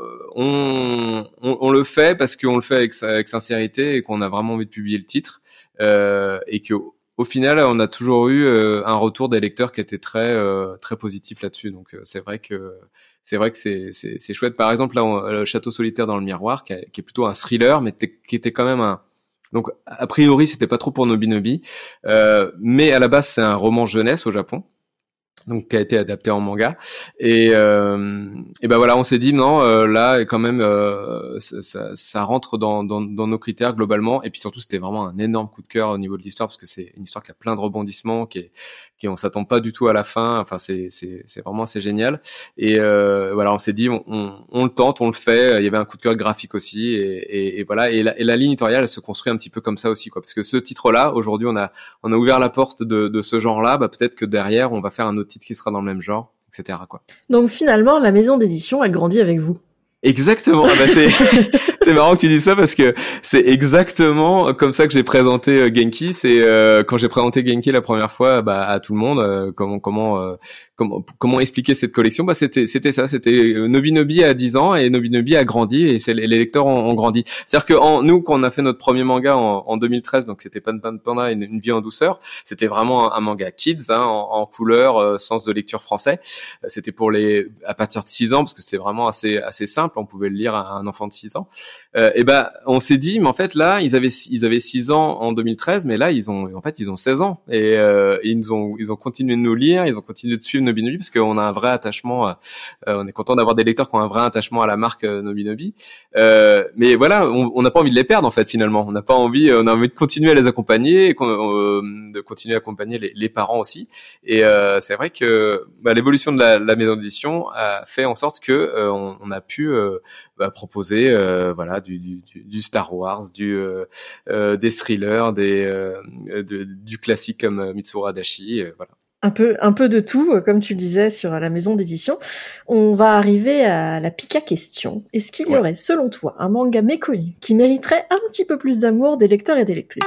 on, on on le fait parce qu'on le fait avec avec sincérité et qu'on a vraiment envie de publier le titre, euh, et que au final on a toujours eu euh, un retour des lecteurs qui était très euh, très positif là-dessus. Donc euh, c'est vrai que C'est vrai que c'est, c'est, c'est chouette. Par exemple, là, on, le Château solitaire dans le miroir, qui, a, qui est plutôt un thriller, mais t- qui était quand même un. Donc, a priori, c'était pas trop pour Nobinobi, euh, mais à la base, c'est un roman jeunesse au Japon, donc qui a été adapté en manga. Et, euh, et ben voilà, on s'est dit non, euh, là, quand même, euh, ça, ça, ça rentre dans, dans, dans nos critères globalement. Et puis surtout, c'était vraiment un énorme coup de cœur au niveau de l'histoire, parce que c'est une histoire qui a plein de rebondissements, qui est qui on s'attend pas du tout à la fin. Enfin, c'est c'est c'est vraiment c'est génial. Et euh, voilà, on s'est dit on, on on le tente, on le fait. Il y avait un coup de cœur graphique aussi, et, et, et voilà. Et la, et la ligne éditoriale, elle se construit un petit peu comme ça aussi, quoi. Parce que ce titre-là, aujourd'hui, on a on a ouvert la porte de de ce genre-là. Bah peut-être que derrière, on va faire un autre titre qui sera dans le même genre, et cetera, quoi. Donc finalement, la maison d'édition, elle grandit avec vous. Exactement. Bah c'est c'est marrant que tu dises ça, parce que c'est exactement comme ça que j'ai présenté euh, Genki. C'est euh, quand j'ai présenté Genki la première fois, bah à tout le monde, euh, comment comment euh, comment comment expliquer cette collection. Bah c'était c'était ça, c'était Nobinobi à dix ans, et Nobinobi a grandi, et c'est les lecteurs ont, ont grandi. C'est-à-dire que en, nous, quand on a fait notre premier manga en, en deux mille treize, donc c'était Pan Pan Panda, une, une vie en douceur, c'était vraiment un, un manga kids, hein, en, en couleur, euh, sens de lecture français. C'était pour les à partir de six ans, parce que c'était vraiment assez assez simple, on pouvait le lire à un enfant de six ans. Euh, et ben, on s'est dit, mais en fait là, ils avaient ils avaient six ans en deux mille treize, mais là ils ont en fait ils ont seize ans et euh, ils nous ont ils ont continué de nous lire, ils ont continué de suivre Nobinobi parce qu'on a un vrai attachement. Euh, on est content d'avoir des lecteurs qui ont un vrai attachement à la marque euh, Nobinobi. Euh, mais voilà, on n'a pas envie de les perdre en fait finalement. On n'a pas envie, on a envie de continuer à les accompagner, et euh, de continuer à accompagner les, les parents aussi. Et euh, c'est vrai que bah, l'évolution de la, la maison d'édition a fait en sorte que euh, on, on a pu euh, bah, proposer euh, voilà du, du, du Star Wars, du euh, euh, des thrillers, des euh, de, du classique comme Mitsuru Adachi, euh, voilà. Un peu, un peu de tout, comme tu le disais sur la maison d'édition. On va arriver à la Pika question. Est-ce qu'il y ouais. aurait, selon toi, un manga méconnu qui mériterait un petit peu plus d'amour des lecteurs et des lectrices?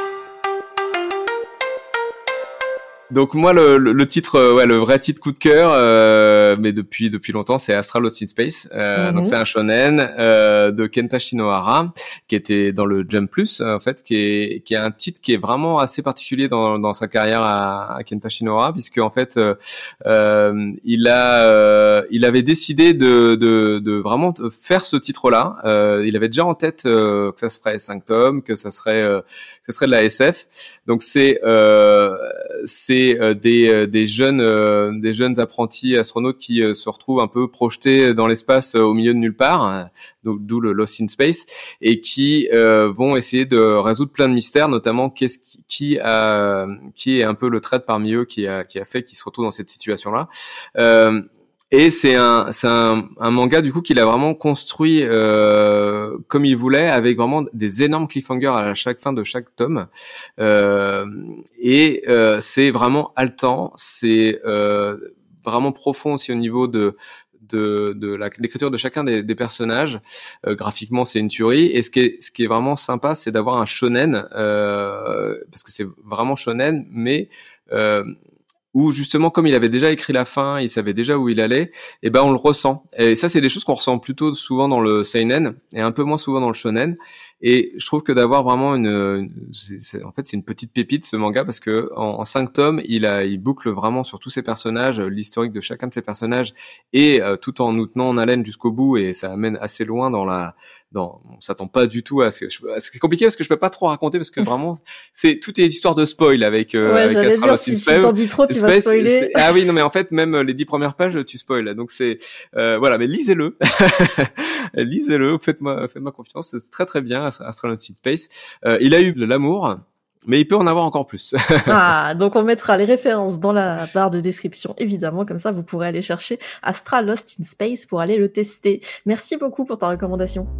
Donc moi le, le, le titre euh, ouais le vrai titre coup de cœur euh, mais depuis depuis longtemps c'est Astral Lost in Space euh, mm-hmm. donc c'est un shonen euh, de Kenta Shinohara qui était dans le Jump Plus en fait qui est qui est un titre qui est vraiment assez particulier dans dans sa carrière à, à Kenta Shinohara puisque en fait euh, euh, il a euh, il avait décidé de de de vraiment faire ce titre là euh, il avait déjà en tête euh, que ça se ferait cinq tomes que ça serait euh, que ça serait de la S F donc c'est euh, c'est des des jeunes euh, des jeunes apprentis astronautes qui euh, se retrouvent un peu projetés dans l'espace euh, au milieu de nulle part, donc d'où le Lost in Space, et qui euh, vont essayer de résoudre plein de mystères, notamment qu'est-ce qui, qui a qui est un peu le trait parmi eux qui a qui a fait qu'ils se retrouvent dans cette situation là. Euh, Et c'est un, c'est un, un manga du coup qu'il a vraiment construit euh, comme il voulait, avec vraiment des énormes cliffhangers à chaque fin de chaque tome. Euh, et euh, c'est vraiment haletant, c'est euh, vraiment profond aussi au niveau de de, de la, l'écriture de chacun des, des personnages. Euh, graphiquement, c'est une tuerie. Et ce qui est, ce qui est vraiment sympa, c'est d'avoir un shonen, euh, parce que c'est vraiment shonen, mais euh, où justement, comme il avait déjà écrit la fin, il savait déjà où il allait, et ben on le ressent. Et ça, c'est des choses qu'on ressent plutôt souvent dans le seinen et un peu moins souvent dans le shonen. Et je trouve que d'avoir vraiment une, une c'est, c'est, en fait, c'est une petite pépite ce manga parce que en, en cinq tomes, il a, il boucle vraiment sur tous ses personnages, l'historique de chacun de ses personnages, et euh, tout en nous tenant en haleine jusqu'au bout. Et ça amène assez loin dans la, dans, on s'attend pas du tout à ce que, c'est compliqué parce que je peux pas trop raconter parce que vraiment, c'est tout est histoire de spoil avec. Euh, ouais, avec j'allais dire si, si t'en dis trop, tu vas spoiler. C'est, ah oui, non mais en fait, même les dix premières pages, tu spoil. Donc c'est, euh, voilà, mais lisez-le, lisez-le, faites-moi, faites-moi confiance, c'est très très bien. Astral Lost in Space. Euh, il a eu de l'amour, mais il peut en avoir encore plus. Ah, donc on mettra les références dans la barre de description, évidemment, comme ça vous pourrez aller chercher Astral Lost in Space pour aller le tester. Merci beaucoup pour ta recommandation.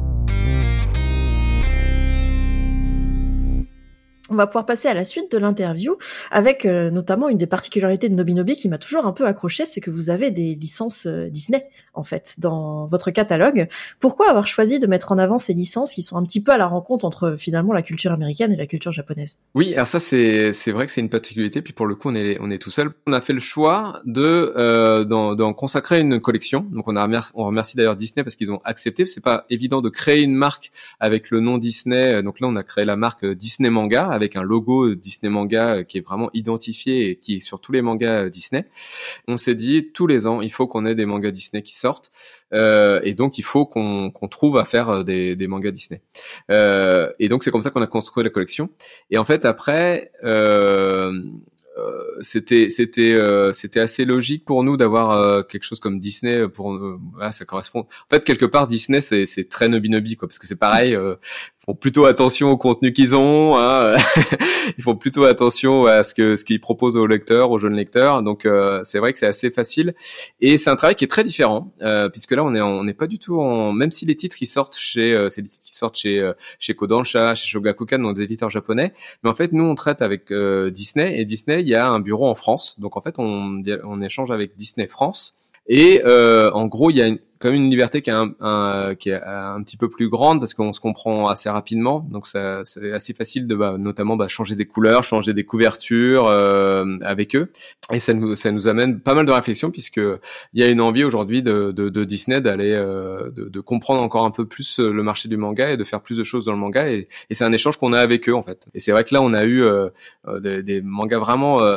On va pouvoir passer à la suite de l'interview avec euh, notamment une des particularités de Nobinobi qui m'a toujours un peu accroché, c'est que vous avez des licences euh, Disney en fait dans votre catalogue. Pourquoi avoir choisi de mettre en avant ces licences qui sont un petit peu à la rencontre entre finalement la culture américaine et la culture japonaise? Oui, alors ça c'est c'est vrai que c'est une particularité. Puis pour le coup on est on est tout seul. On a fait le choix de euh, d'en, d'en consacrer une collection. Donc on a remercie, on remercie d'ailleurs Disney parce qu'ils ont accepté. C'est pas évident de créer une marque avec le nom Disney. Donc là on a créé la marque Disney Manga avec un logo Disney Manga qui est vraiment identifié et qui est sur tous les mangas Disney. On s'est dit, tous les ans, il faut qu'on ait des mangas Disney qui sortent, euh, et donc il faut qu'on, qu'on trouve à faire des, des mangas Disney. Euh, et donc c'est comme ça qu'on a construit la collection. Et en fait, après... Euh, Euh, c'était c'était euh, c'était assez logique pour nous d'avoir euh, quelque chose comme Disney pour euh, voilà, ça correspond. En fait, quelque part Disney c'est c'est très Nobinobi quoi, parce que c'est pareil, euh, ils font plutôt attention au contenu qu'ils ont, hein. Ils font plutôt attention à ce que ce qu'ils proposent aux lecteurs, aux jeunes lecteurs. Donc euh, c'est vrai que c'est assez facile et c'est un travail qui est très différent euh, puisque là on est on n'est pas du tout en, même si les titres qui sortent chez euh, c'est des titres qui sortent chez euh, chez Kodansha, chez Shogakukan, donc des éditeurs japonais, mais en fait nous on traite avec euh, Disney et Disney il y a un bureau en France, donc en fait on, on échange avec Disney France et euh, en gros il y a une, quand même une liberté qui est un, un, qui est un petit peu plus grande parce qu'on se comprend assez rapidement, donc ça, c'est assez facile de bah, notamment bah, changer des couleurs, changer des couvertures euh, avec eux, et ça nous ça nous amène pas mal de réflexion puisque il y a une envie aujourd'hui de, de, de Disney d'aller euh, de, de comprendre encore un peu plus le marché du manga et de faire plus de choses dans le manga, et, et c'est un échange qu'on a avec eux en fait. Et c'est vrai que là on a eu euh, des, des mangas vraiment euh,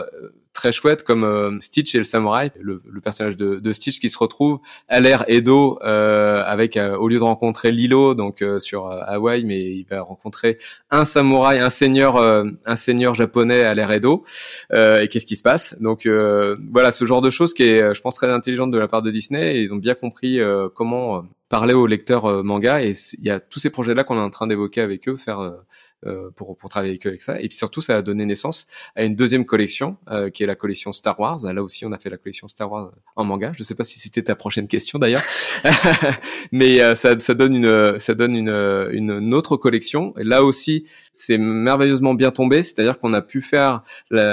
très chouettes comme euh, Stitch et le samouraï, le, le personnage de, de Stitch qui se retrouve à l'ère Edo euh, avec euh, au lieu de rencontrer Lilo donc euh, sur euh, Hawaï, mais il va rencontrer un samouraï, un seigneur, euh, un seigneur japonais à l'ère Edo. Euh, et qu'est-ce qui se passe? Donc euh, voilà, ce genre de choses qui est, je pense, très intelligente de la part de Disney. Et ils ont bien compris euh, comment euh, parler aux lecteurs euh, manga. Et il y a tous ces projets-là qu'on est en train d'évoquer avec eux, faire euh, Euh, pour pour travailler avec eux avec ça. Et puis surtout, ça a donné naissance à une deuxième collection euh, qui est la collection Star Wars. Là aussi, on a fait la collection Star Wars en manga. Je sais pas si c'était ta prochaine question d'ailleurs, mais euh, ça ça donne une ça donne une une, une autre collection. Et là aussi, c'est merveilleusement bien tombé. C'est-à-dire qu'on a pu faire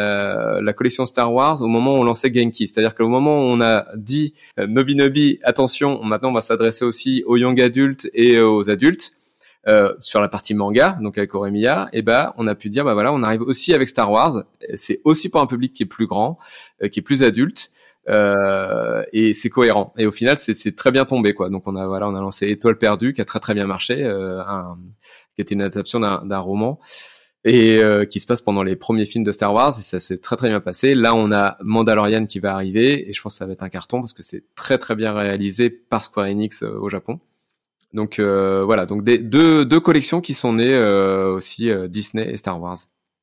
la, la collection Star Wars au moment où on lançait Genki. C'est-à-dire qu'au moment où on a dit euh, Nobinobi, attention, maintenant on va s'adresser aussi aux young adultes et aux adultes. Euh, sur la partie manga, donc avec Oremiya, et ben on a pu dire bah voilà, on arrive aussi avec Star Wars. C'est aussi pour un public qui est plus grand, euh, qui est plus adulte, euh, et c'est cohérent. Et au final, c'est, c'est très bien tombé quoi. Donc on a voilà, on a lancé Étoile perdue, qui a très très bien marché, euh, un, qui était une adaptation d'un, d'un roman et euh, qui se passe pendant les premiers films de Star Wars. Et ça s'est très très bien passé. Là, on a Mandalorian qui va arriver, et je pense que ça va être un carton parce que c'est très très bien réalisé par Square Enix euh, au Japon. Donc euh, voilà, donc des, deux, deux collections qui sont nées euh, aussi euh, Disney et Star Wars.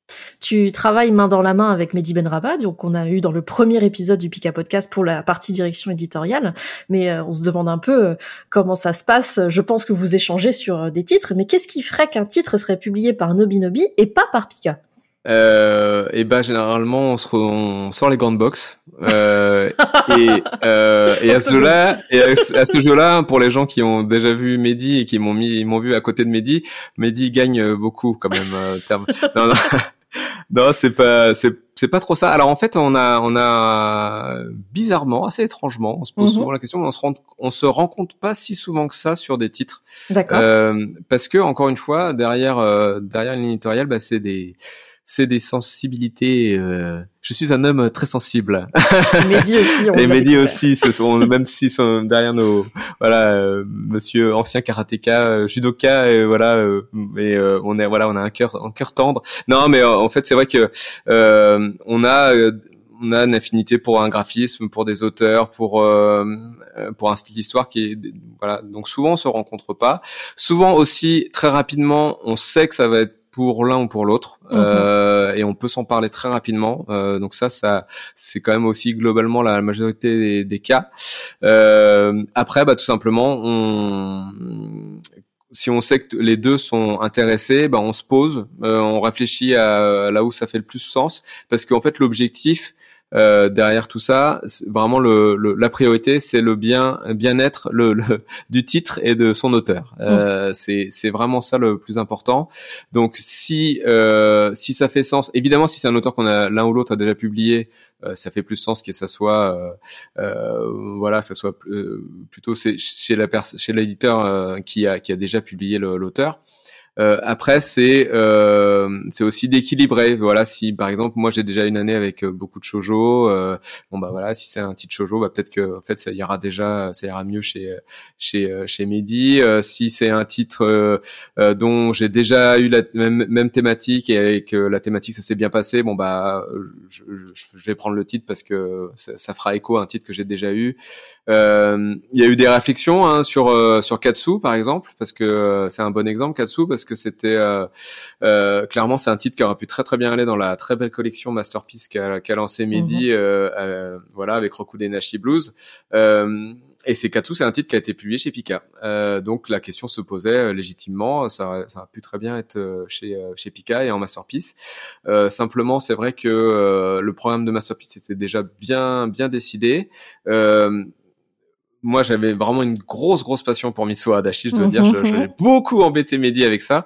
Tu travailles main dans la main avec Mehdi Benrabah, donc on a eu dans le premier épisode du Pika Podcast pour la partie direction éditoriale, mais euh, on se demande un peu euh, comment ça se passe. Je pense que vous échangez sur euh, des titres, mais qu'est-ce qui ferait qu'un titre serait publié par Nobinobi et pas par Pika? Euh, et ben généralement on, se re, on sort les grandes box euh, et euh, et à ce jeu-là et à, à ce jeu-là pour les gens qui ont déjà vu Mehdi et qui m'ont mis ils m'ont vu à côté de Mehdi, Mehdi gagne beaucoup quand même. Euh, terme. Non, non. Non, c'est pas, c'est, c'est pas trop ça. Alors en fait, on a, on a bizarrement, assez étrangement, on se pose mm-hmm. souvent la question, mais on se rend, on se rend compte pas si souvent que ça sur des titres. D'accord. Euh, parce que encore une fois, derrière, euh, derrière une ligne éditoriale, bah c'est des, c'est des sensibilités. Euh, je suis un homme très sensible. Mehdi aussi. On et Mehdi aussi, ce sont, même s'ils sont derrière nos, voilà, euh, monsieur ancien karatéka, euh, judoka, et voilà, euh, et euh, on est, voilà, on a un cœur, un cœur tendre. Non, mais euh, en fait, c'est vrai que euh, on a. Euh, on a une affinité pour un graphisme, pour des auteurs, pour euh, pour un style d'histoire qui est voilà. Donc souvent on se rencontre pas. Souvent aussi très rapidement, on sait que ça va être pour l'un ou pour l'autre, mmh. euh, et on peut s'en parler très rapidement. Euh, donc ça, ça, c'est quand même aussi globalement la majorité des, des cas. Euh, après, bah tout simplement, on, si on sait que les deux sont intéressés, bah on se pose, euh, on réfléchit à là où ça fait le plus sens, parce qu'en fait l'objectif Euh, derrière tout ça, vraiment le, le, la priorité, c'est le bien bien-être le, le, du titre et de son auteur. Euh, mmh. C'est c'est vraiment ça le plus important. Donc si euh, si ça fait sens, évidemment, si c'est un auteur qu'on a l'un ou l'autre a déjà publié, euh, ça fait plus sens que ça soit euh, euh, voilà, ça soit euh, plutôt chez la pers- chez l'éditeur euh, qui a qui a déjà publié le, l'auteur. Euh, après, c'est euh, c'est aussi d'équilibrer. Voilà, si par exemple moi j'ai déjà une année avec euh, beaucoup de shoujo, euh, bon bah voilà, si c'est un titre shoujo, bah peut-être que en fait ça ira déjà, ça ira mieux chez chez chez Mehdi. Euh, si c'est un titre euh, euh, dont j'ai déjà eu la même même thématique et que la thématique ça s'est bien passé, bon bah je, je, je vais prendre le titre parce que ça, ça fera écho à un titre que j'ai déjà eu. Euh, il y a eu des réflexions hein, sur euh, sur Katsu par exemple, parce que euh, c'est un bon exemple Katsu, parce que c'était euh, euh, clairement c'est un titre qui aurait pu très très bien aller dans la très belle collection Masterpiece qu'a, qu'a lancé Mehdi, mmh. euh, euh, voilà, avec Rokude Nashi Blues. Euh, et c'est Katsu, c'est un titre qui a été publié chez Pika. Euh, donc la question se posait euh, légitimement, ça, ça aurait pu très bien être euh, chez euh, chez Pika et en Masterpiece. Euh, simplement, c'est vrai que euh, le programme de Masterpiece était déjà bien bien décidé. Euh, Moi, j'avais vraiment une grosse, grosse passion pour Miso Adachi, je dois mmh, dire. Je, j'ai beaucoup embêté Mehdi avec ça.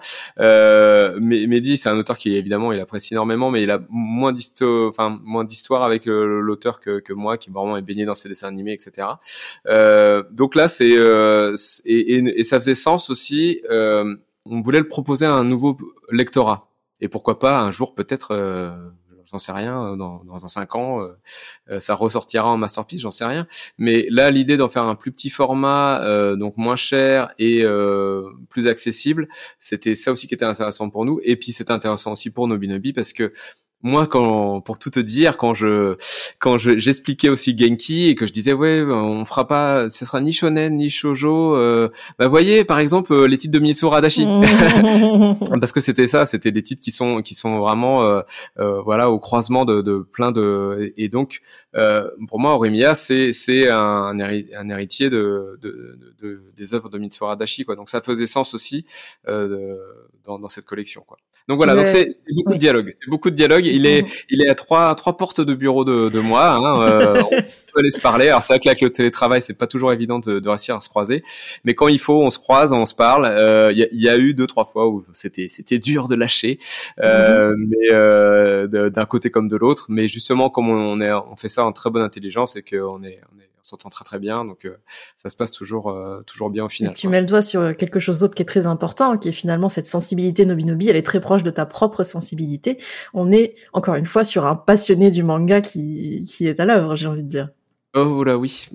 Euh, mais Mehdi, c'est un auteur qui, évidemment, il apprécie énormément, mais il a moins d'histoire, enfin, moins d'histoire avec le, l'auteur que, que moi, qui vraiment est baigné dans ses dessins animés, et cetera. Euh, donc là, c'est, euh, c'est et, et, et ça faisait sens aussi. Euh, on voulait le proposer à un nouveau lectorat. Et pourquoi pas, un jour, peut-être, euh, j'en sais rien, dans, dans cinq ans, euh, ça ressortira en Masterpiece, j'en sais rien. Mais là, l'idée d'en faire un plus petit format, euh, donc moins cher et euh, plus accessible, c'était ça aussi qui était intéressant pour nous. Et puis, c'était intéressant aussi pour Nobinobi parce que moi, quand, pour tout te dire, quand je, quand je, j'expliquais aussi Genki et que je disais ouais, on fera pas, ce sera ni shonen ni shoujo. Euh, bah voyez, par exemple, euh, les titres de Mitsuo Adachi, parce que c'était ça, c'était des titres qui sont, qui sont vraiment, euh, euh, voilà, au croisement de, de plein de, et donc, euh, pour moi, Horimiya, c'est, c'est un, un héritier de, de, de, de, des œuvres de Mitsuo Adachi, quoi. Donc ça faisait sens aussi euh, de, dans, dans cette collection, quoi. Donc voilà, donc c'est, c'est beaucoup oui. de dialogue, c'est beaucoup de dialogue. Il est, il est à trois, trois portes de bureau de, de moi. Hein, euh, on peut aller se parler. Alors c'est vrai que là, avec le télétravail, c'est pas toujours évident de, de réussir à se croiser, mais quand il faut, on se croise, on se parle. Il euh, y, a, y a eu deux, trois fois où c'était, c'était dur de lâcher, euh, mmh. mais euh, d'un côté comme de l'autre. Mais justement, comme on est, on fait ça en très bonne intelligence et qu'on est, on est on s'entend très très bien, donc euh, ça se passe toujours euh, toujours bien au final. Et tu quoi. Mets le doigt sur quelque chose d'autre qui est très important, qui est finalement cette sensibilité Nobinobi. Elle est très proche de ta propre sensibilité. On est encore une fois sur un passionné du manga qui qui est à l'œuvre, j'ai envie de dire. Oh là oui.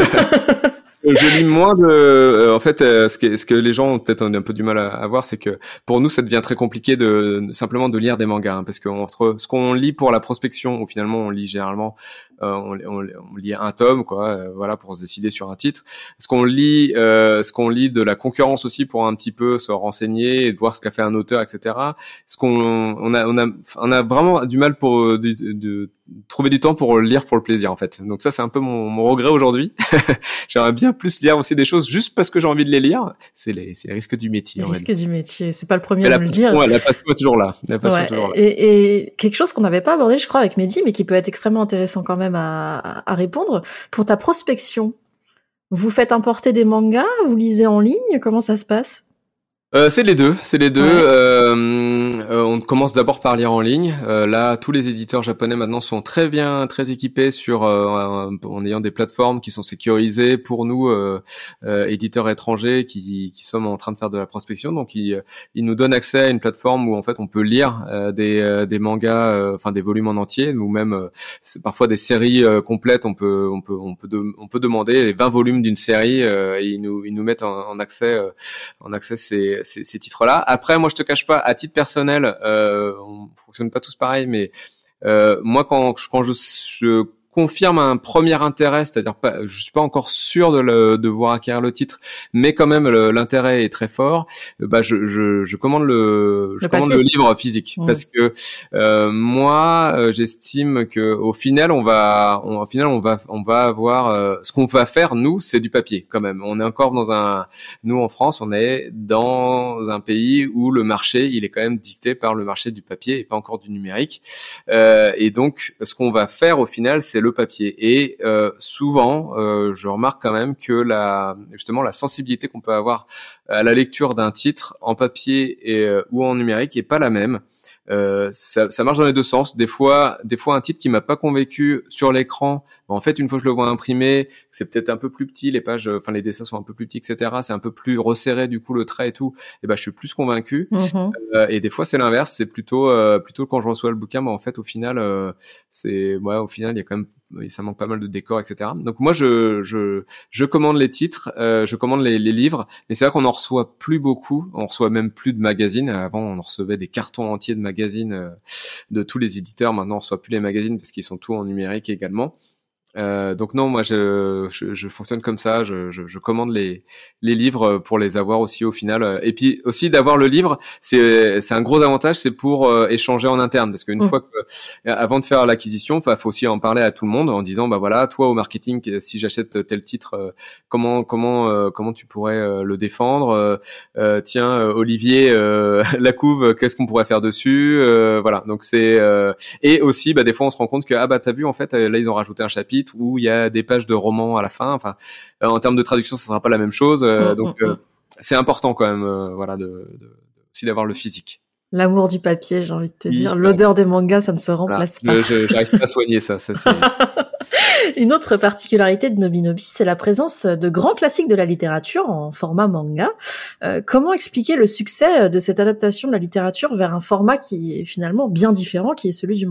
Je lis moins de. Euh, en fait, euh, ce, que, ce que les gens ont peut-être un, un peu du mal à, à voir, c'est que pour nous, ça devient très compliqué de simplement de lire des mangas, hein, parce que entre ce qu'on lit pour la prospection, ou finalement on lit généralement, euh, on, on, on lit un tome, quoi, euh, voilà, pour se décider sur un titre. Ce qu'on lit, euh, ce qu'on lit de la concurrence aussi pour un petit peu se renseigner et de voir ce qu'a fait un auteur, et cetera. Ce qu'on, on a, on a, on a vraiment du mal pour de, de trouver du temps pour lire pour le plaisir, en fait. Donc ça, c'est un peu mon, mon regret aujourd'hui. J'aimerais bien plus lire aussi des choses juste parce que j'ai envie de les lire. C'est les, c'est les risques du métier. Les risques du métier. C'est pas le premier mais à me le dire. Ouais, la passion est toujours là. La passion ouais, est toujours là. Et, et quelque chose qu'on n'avait pas abordé, je crois, avec Mehdi, mais qui peut être extrêmement intéressant quand même à, à répondre. Pour ta prospection, vous faites importer des mangas? Vous lisez en ligne? Comment ça se passe? Euh, c'est les deux, c'est les deux. Ouais. Euh, euh, on commence d'abord par lire en ligne. Euh, là, tous les éditeurs japonais maintenant sont très bien, très équipés sur euh, en ayant des plateformes qui sont sécurisées pour nous, euh, euh, éditeurs étrangers qui, qui sommes en train de faire de la prospection. Donc, ils, ils nous donnent accès à une plateforme où en fait on peut lire euh, des, euh, des mangas, euh, enfin des volumes en entier, ou même euh, c'est parfois des séries euh, complètes. On peut, on peut, on peut, de, on peut demander les vingt volumes d'une série euh, et ils nous, ils nous mettent en, en accès, euh, en accès ces Ces, ces titres-là. Après, moi, je te cache pas, à titre personnel, euh, on fonctionne pas tous pareil, mais euh, moi, quand, quand je, je confirme un premier intérêt, c'est-à-dire pas, je suis pas encore sûr de, le, de voir acquérir le titre, mais quand même le, l'intérêt est très fort. Bah, je, je, je commande le, je le commande papier. Le livre physique, mmh. parce que euh, moi, euh, j'estime que au final, on va, on, au final, on va, on va avoir euh, ce qu'on va faire. Nous, c'est du papier quand même. On est encore dans un, nous en France, on est dans un pays où le marché, il est quand même dicté par le marché du papier et pas encore du numérique. Euh, et donc, ce qu'on va faire au final, c'est le papier. Et euh, souvent, euh, je remarque quand même que la, justement, la sensibilité qu'on peut avoir à la lecture d'un titre en papier et euh, ou en numérique est pas la même. Euh, ça, ça marche dans les deux sens. Des fois, des fois, un titre qui m'a pas convaincu sur l'écran, ben, en fait, une fois que je le vois imprimé, c'est peut-être un peu plus petit, les pages, enfin les dessins sont un peu plus petits, et cetera. C'est un peu plus resserré, du coup, le trait et tout. Et ben, je suis plus convaincu. Mm-hmm. Euh, et des fois, c'est l'inverse. C'est plutôt, euh, plutôt quand je reçois le bouquin, ben, en fait, au final, euh, c'est, ouais, au final, il y a quand même ça manque pas mal de décors, et cetera. Donc moi, je je je commande les titres, euh, je commande les, les livres, mais c'est vrai qu'on en reçoit plus beaucoup. On reçoit même plus de magazines. Avant, on recevait des cartons entiers de magazines euh, de tous les éditeurs. Maintenant, on reçoit plus les magazines parce qu'ils sont tous en numérique également. Euh, donc non, moi je, je, je fonctionne comme ça, je, je, je commande les, les livres pour les avoir aussi au final. Et puis aussi d'avoir le livre, c'est, c'est un gros avantage, c'est pour euh, échanger en interne, parce qu'une mmh. fois que, avant de faire l'acquisition, il faut aussi en parler à tout le monde en disant bah voilà, toi au marketing, si j'achète tel titre, euh, comment comment euh, comment tu pourrais euh, le défendre euh, euh, Tiens, euh, Olivier, euh, la couve, qu'est-ce qu'on pourrait faire dessus euh, Voilà, donc c'est euh, et aussi bah des fois on se rend compte que ah bah t'as vu en fait là ils ont rajouté un chapitre où il y a des pages de romans à la fin. Enfin, euh, en termes de traduction, ça sera pas la même chose. Euh, mmh, donc, mmh. euh, c'est important quand même, euh, voilà, de, de, de aussi d'avoir le physique. L'amour du papier, j'ai envie de te oui, dire. L'odeur des mangas, ça ne se remplace voilà. pas. Je, je, j'arrive pas à soigner ça. ça c'est... Une autre particularité de Nobinobi, c'est la présence de grands classiques de la littérature en format manga. Euh, comment expliquer le succès de cette adaptation de la littérature vers un format qui est finalement bien différent, qui est celui du manga ?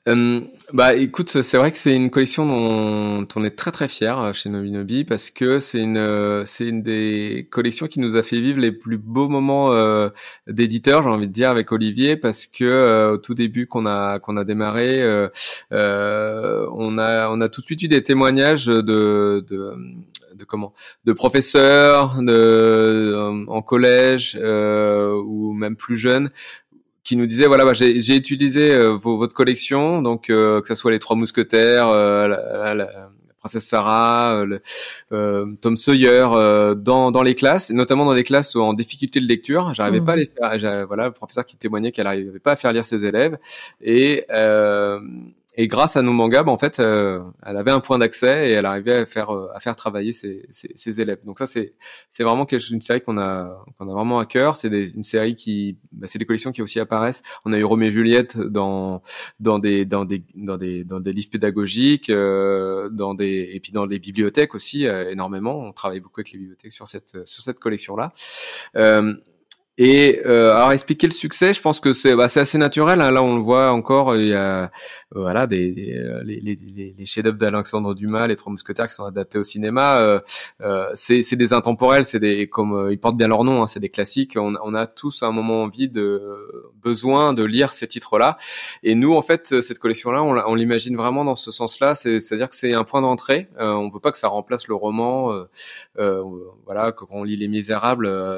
Euh, bah écoute, c'est vrai que c'est une collection dont on est très très fier chez Nobinobi parce que c'est une c'est une des collections qui nous a fait vivre les plus beaux moments euh, d'éditeur, j'ai envie de dire, avec Olivier, parce que euh, au tout début qu'on a qu'on a démarré, euh, euh, on a on a tout de suite eu des témoignages de de de comment de professeurs de euh, en collège euh, ou même plus jeunes qui nous disaient voilà bah, j'ai, j'ai utilisé euh, vos, votre collection, donc euh, que ça soit les Trois Mousquetaires, euh, la, la, la Princesse Sarah, euh, le, euh, Tom Sawyer euh, dans dans les classes, et notamment dans des classes en difficulté de lecture. J'arrivais mmh. pas à les faire. Voilà, le professeur qui témoignait qu'elle n'arrivait pas à faire lire ses élèves, et euh, Et grâce à nos mangas, bah, en fait, euh, elle avait un point d'accès et elle arrivait à faire à faire travailler ses, ses, ses élèves. Donc ça, c'est c'est vraiment quelque chose, une série qu'on a qu'on a vraiment à cœur. C'est des, une série qui, bah, c'est des collections qui aussi apparaissent. On a eu Roméo et Juliette dans dans des dans des dans des dans des livres pédagogiques, euh, dans des et puis dans des bibliothèques aussi euh, énormément. On travaille beaucoup avec les bibliothèques sur cette sur cette collection-là. Euh, Et euh, alors expliquer le succès, je pense que c'est bah, c'est assez naturel. Hein. Là, on le voit encore. Il y a voilà des, des les, les, les chefs-d'œuvre d'Alexandre Dumas, les Trois Mousquetaires, qui sont adaptés au cinéma. Euh, euh, c'est c'est des intemporels. C'est des comme euh, ils portent bien leur nom. Hein, c'est des classiques. On, on a tous à un moment envie de besoin de lire ces titres-là. Et nous, en fait, cette collection-là, on, on l'imagine vraiment dans ce sens-là. C'est c'est-à-dire que c'est un point d'entrée. Euh, on veut pas que ça remplace le roman. Euh, euh, voilà, quand on lit Les Misérables. Euh,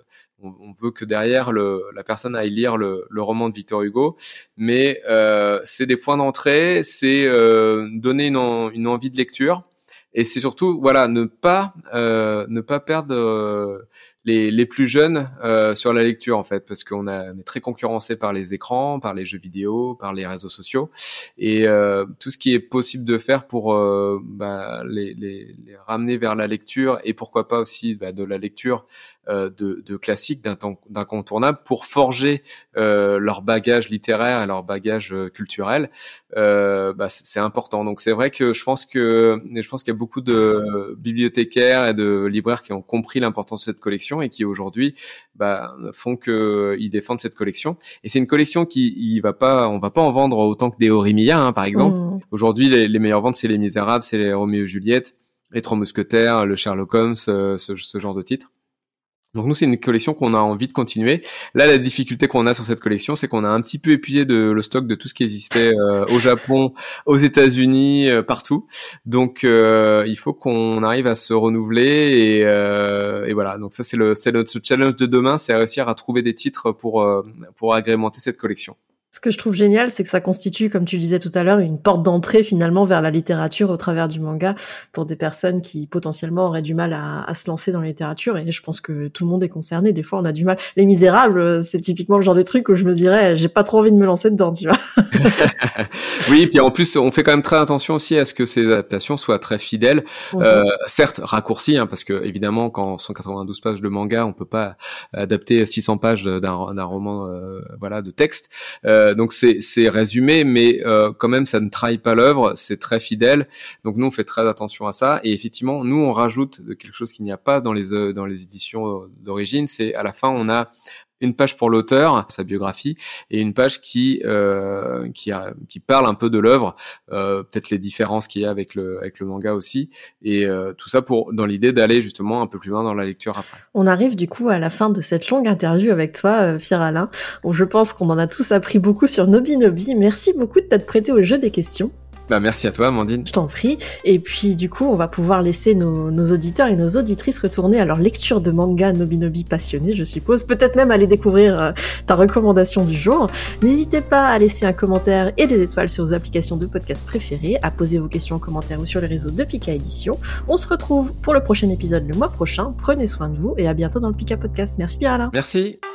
On veut que derrière le, la personne aille lire le, le roman de Victor Hugo, mais euh, c'est des points d'entrée, c'est euh, donner une, en, une envie de lecture, et c'est surtout voilà ne pas euh, ne pas perdre euh, les, les plus jeunes euh, sur la lecture en fait, parce qu'on a, on est très concurrencé par les écrans, par les jeux vidéo, par les réseaux sociaux, et euh, tout ce qui est possible de faire pour euh, bah, les, les, les ramener vers la lecture, et pourquoi pas aussi bah, de la lecture euh, de, de classiques, d'incontournables, pour forger euh, leur bagage littéraire et leur bagage euh, culturel. Euh, bah, c'est important. Donc c'est vrai que je pense que je pense qu'il y a beaucoup de bibliothécaires et de libraires qui ont compris l'importance de cette collection et qui aujourd'hui bah, font que ils défendent cette collection. Et c'est une collection qui il va pas, on va pas en vendre autant que des Horimiya, hein, par exemple. Mmh. Aujourd'hui, les, les meilleures ventes, c'est les Misérables, c'est les Roméo et Juliette, les Trois Mousquetaires, le Sherlock Holmes, euh, ce, ce genre de titres. Donc nous, c'est une collection qu'on a envie de continuer. Là, la difficulté qu'on a sur cette collection, c'est qu'on a un petit peu épuisé de, le stock de tout ce qui existait euh, au Japon, aux États-Unis, euh, partout. Donc, euh, il faut qu'on arrive à se renouveler et, euh, et voilà. Donc ça, c'est le, c'est notre challenge de demain, c'est réussir à trouver des titres pour euh, pour agrémenter cette collection. Ce que je trouve génial, c'est que ça constitue, comme tu le disais tout à l'heure, une porte d'entrée finalement vers la littérature au travers du manga pour des personnes qui potentiellement auraient du mal à, à se lancer dans la littérature. Et je pense que tout le monde est concerné. Des fois, on a du mal. Les Misérables, c'est typiquement le genre de truc où je me dirais, j'ai pas trop envie de me lancer dedans, tu vois. Oui, puis en plus, on fait quand même très attention aussi à ce que ces adaptations soient très fidèles. Mm-hmm. Euh, certes, raccourcies, hein, parce que évidemment, quand cent quatre-vingt-douze pages de manga, on peut pas adapter six cents pages d'un, d'un roman, euh, voilà, de texte. Euh, donc c'est c'est résumé, mais euh, quand même ça ne trahit pas l'œuvre, c'est très fidèle. Donc nous on fait très attention à ça, et effectivement nous on rajoute quelque chose qu'il n'y a pas dans les euh, dans les éditions d'origine, c'est à la fin on a une page pour l'auteur, sa biographie, et une page qui euh, qui a, qui parle un peu de l'œuvre, euh, peut-être les différences qu'il y a avec le avec le manga aussi, et euh, tout ça pour dans l'idée d'aller justement un peu plus loin dans la lecture après. On arrive du coup à la fin de cette longue interview avec toi, Pierre-Alain. Bon, je pense qu'on en a tous appris beaucoup sur Nobinobi. Merci beaucoup de t'être prêté au jeu des questions. Bah merci à toi, Amandine. Je t'en prie. Et puis du coup, on va pouvoir laisser nos, nos auditeurs et nos auditrices retourner à leur lecture de manga Nobinobi passionnés, je suppose. Peut-être même aller découvrir euh, ta recommandation du jour. N'hésitez pas à laisser un commentaire et des étoiles sur vos applications de podcast préférées, à poser vos questions en commentaire ou sur les réseaux de Pika Édition. On se retrouve pour le prochain épisode le mois prochain. Prenez soin de vous et à bientôt dans le Pika Podcast. Merci Pierre-Alain. Merci.